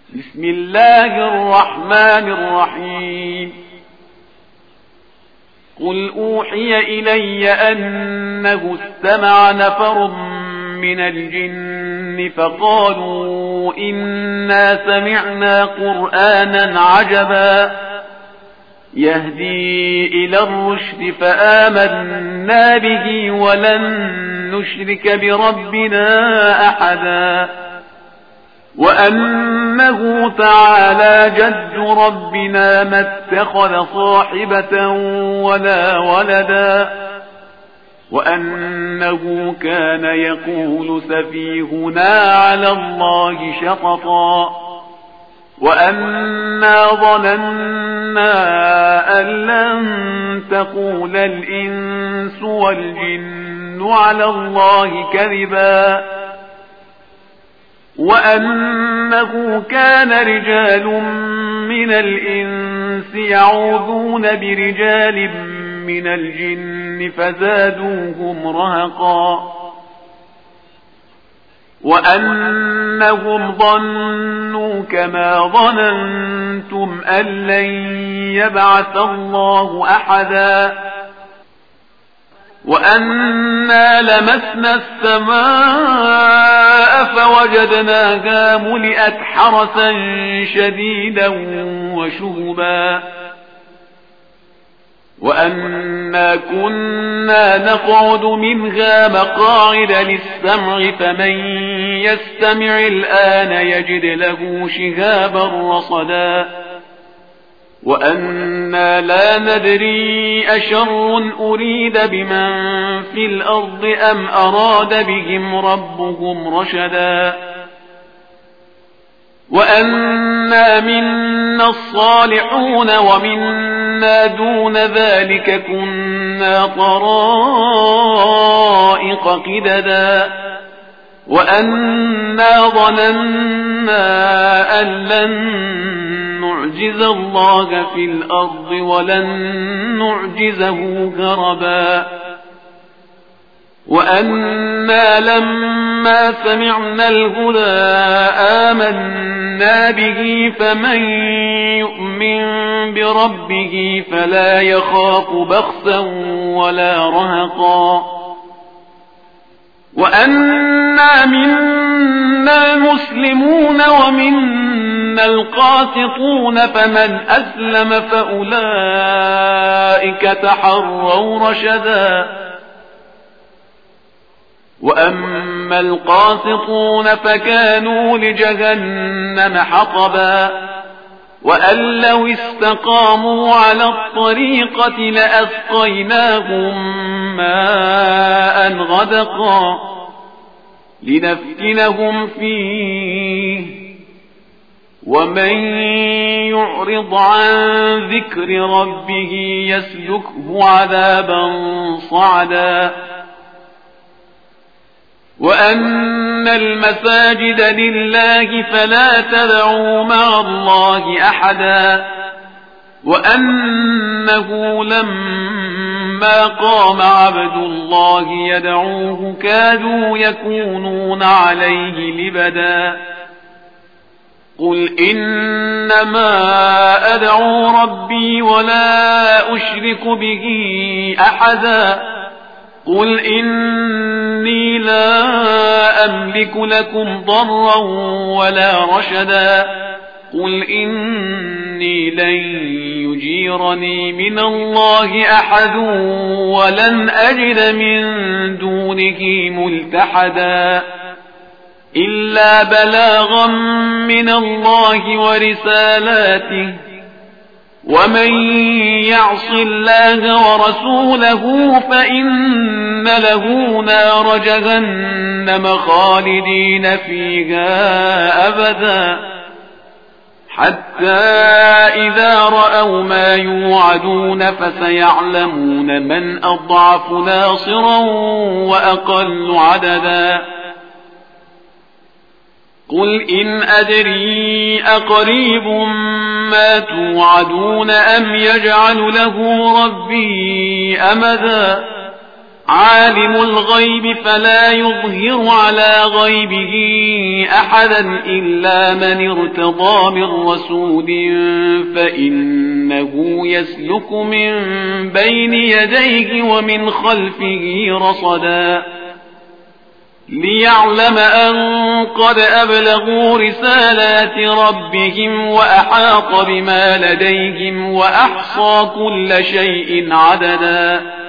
بسم الله الرحمن الرحيم. قل أوحي إلي أنه استمع نفر من الجن فقالوا إنا سمعنا قرآنا عجبا يهدي إلى الرشد فآمنا به ولن نشرك بربنا أحدا وأنه تعالى جد ربنا ما اتخذ صاحبة ولا ولدا وأنه كان يقول سفيهنا على الله شططا وأنا ظننا أن لن تقول الإنس والجن على الله كذبا وأنه كان رجال من الإنس يعوذون برجال من الجن فزادوهم رهقا وأنهم ظنوا كما ظننتم أن لن يبعث الله أحدا وأنا لمسنا السماء فوجدناها ملئت حرسا شديدا وشهبا وأنا كنا نقعد منها مقاعد للسمع فمن يستمع الآن يجد له شهابا رصدا وأنا لا ندري أشر أريد بمن في الأرض أم أراد بهم ربهم رشدا وأنا منا الصالحون ومنا دون ذلك كنا طرائق قددا وأنا ظننا أن لن نعجز الله في الأرض ولن نعجزه هربا وأنا لما سمعنا الهدى آمنا به فمن يؤمن بربه فلا يخاف بخسا ولا رهقا وأنا منا المسلمون ومنا القاسطون فمن أسلم فأولئك تحروا رشدا وأما القاسطون فكانوا لجهنم حطبا وأن لو استقاموا على الطريقة لأسقيناهم ماء غدقا لنفتنهم فيه ومن يعرض عن ذكر ربه يسلكه عذابا صعدا وأن المساجد لله فلا تدعوا مع الله أحدا وأنه لما قام عبد الله يدعوه كادوا يكونون عليه لبدا قل إنما أدعو ربي ولا أشرك به أحدا قل إني لا أملك لكم ضرا ولا رشدا قل إني لن يجيرني من الله أحد ولن أجد من دونه ملتحدا إلا بلاغا من الله ورسالاته ومن يعص الله ورسوله فإن له نار جهنم خالدين فيها أبدا حتى إذا رأوا ما يوعدون فسيعلمون من أضعف ناصرا وأقل عددا قل إن أدري أقريب ما توعدون أم يجعل له ربي أمدا عالم الغيب فلا يظهر على غيبه أحدا إلا من ارتضى من رسول فإنه يسلك من بين يديه ومن خلفه رصدا ليعلم أن قد أبلغوا رسالات ربهم وأحاط بما لديهم وأحصى كل شيء عددا